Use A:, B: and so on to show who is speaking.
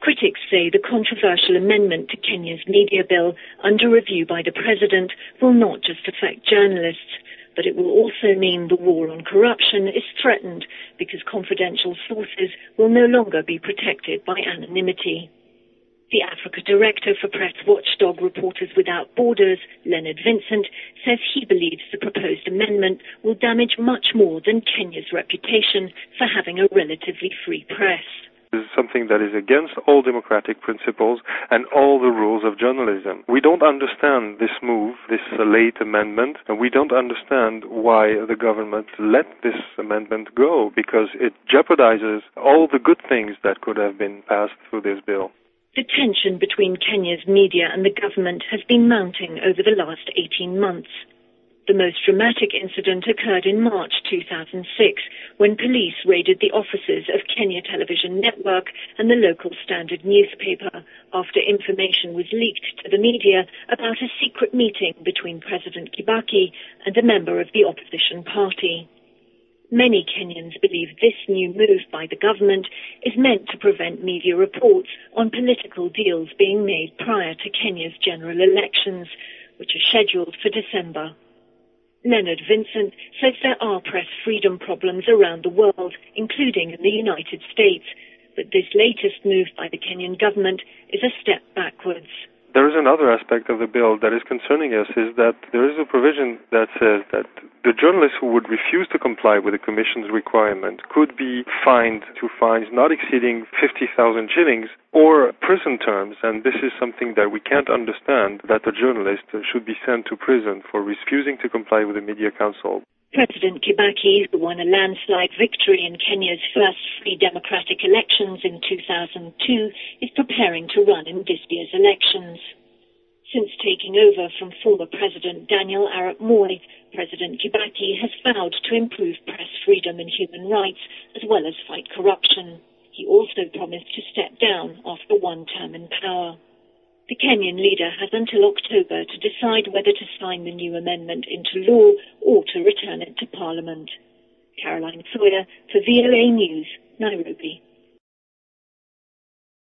A: Critics say the controversial amendment to Kenya's media bill under review by the president will not just affect journalists, but it will also mean the war on corruption is threatened because confidential sources will no longer be protected by anonymity. The Africa director for press watchdog Reporters Without Borders, Leonard Vincent, says he believes the proposed amendment will damage much more than Kenya's reputation for having a relatively free press.
B: This is something that is against all democratic principles and all the rules of journalism. We don't understand this move, this late amendment, and we don't understand why the government let this amendment go, because it jeopardizes all the good things that could have been passed through this bill.
A: The tension between Kenya's media and the government has been mounting over the last 18 months. The most dramatic incident occurred in March 2006, when police raided the offices of Kenya Television Network and the local Standard newspaper after information was leaked to the media about a secret meeting between President Kibaki and a member of the opposition party. Many Kenyans believe this new move by the government is meant to prevent media reports on political deals being made prior to Kenya's general elections, which are scheduled for December. Leonard Vincent says there are press freedom problems around the world, including in the United States, but this latest move by the Kenyan government is a step backwards.
B: There is another aspect of the bill that is concerning us, is that there is a provision that says that the journalists who would refuse to comply with the Commission's requirement could be fined to fines not exceeding 50,000 shillings or prison terms, and this is something that we can't understand, that a journalist should be sent to prison for refusing to comply with the Media Council.
A: President Kibaki, who won a landslide victory in Kenya's first free democratic elections in 2002, is preparing to run in this year's elections. Since taking over from former President Daniel Arap Moi, President Kibaki has vowed to improve press freedom and human rights, as well as fight corruption. He also promised to step down after one term in power. The Kenyan leader has until October to decide whether to sign the new amendment into law or to return it to Parliament. Caroline Sawyer for VOA News, Nairobi.